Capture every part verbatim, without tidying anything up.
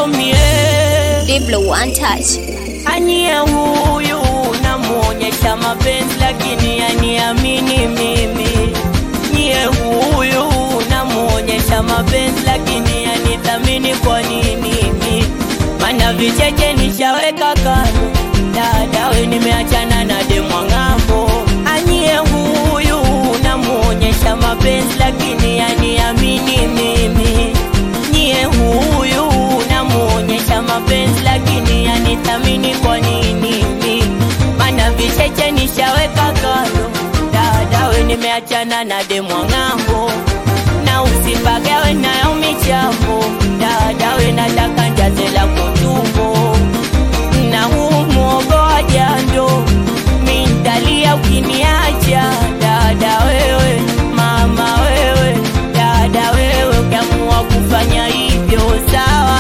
mie Diblo one touch. Anie huyu namuonyesha mapenzi lakini aniamini mimi. Nie huyu namuonyesha mapenzi lakini anithamini kwa nini mimi? Mana vicheche nishaweka kando, dada we nimeachana na demu wangambo. Anie huyu namuonyesha mapenzi lakini aniamini mimi. Nie huyu namuonyesha mapenzi lakini anithamini kwa nini mimi? Mana vicheche nishaweka kando, dada we nimeachana na demu wangambo. Na usipagawe nayo michambo, dada we nataka njaze la kutumbo. Na huu mwogo wa jando mintalia ukiniacha, dada wewe, mama wewe, dada wewe ukiamua kufanya hivyo sawa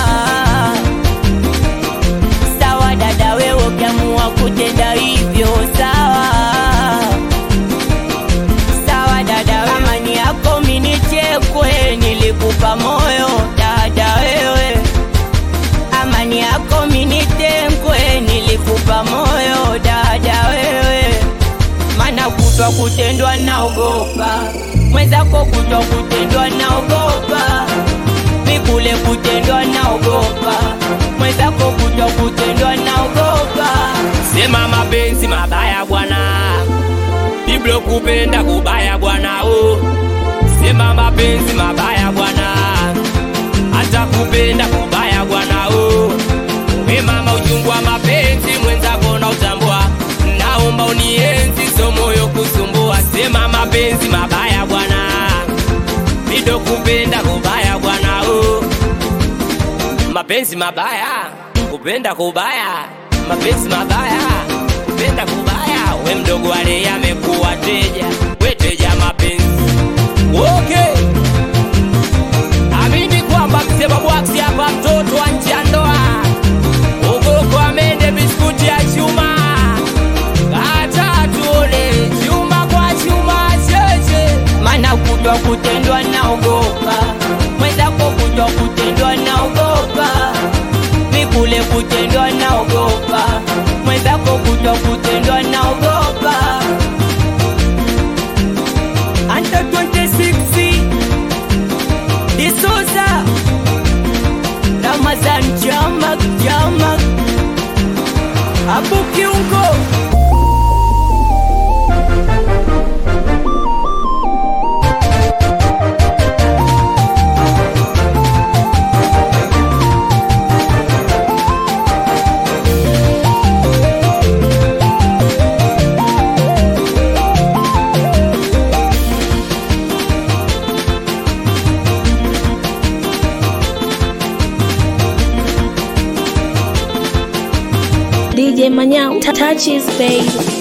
sawa, dada wewe ukiamua kutenda hivyo sawa sawa, dada wewe. Amani yako minichekwe, nilikupa moyo dada wewe. Amani yako minitengwe, nilikupa moyo dada wewe. Mana kutwa kutendwa naogopa, mwenzako kutwa kutendwa naogopa. Mikule kutendwa naogopa, mwenzako kutwa kutendwa naogopa. Sema mapenzi mabaya bwana, Diblo kupenda kubaya bwana oh. Sema mapenzi mabaya bwana, hata kupenda kubaya bwana oh. We mama uchungu wa mapenzi mwenzako na utambua, naomba unienzi so moyo kusumbua. Sema mapenzi mabaya bwana, Diblo kupenda kubaya bwana oh. Mapenzi mabaya, kupenda kubaya, mapenzi mabaya, kupenda kubaya. We mdogo wale yamekuwa teja, we teja mapenzi. Okay, amini kwamba msema bwaksi hapa mtoto wa nje ya ndoa. Ugoko amende biskuti ya chuma, kata tuone chuma kwa chuma cheche. Mana kutwa kutendwa naogopa, mwenzako kutwa kutendwa naogopa. Mikule kutendwa naogopa, mwenzako kutwa kutendwa naogopa. Under twenty-six D'Souza Ramazan Jamak Jamak Abu Kiungo. D J Manyao touches babe.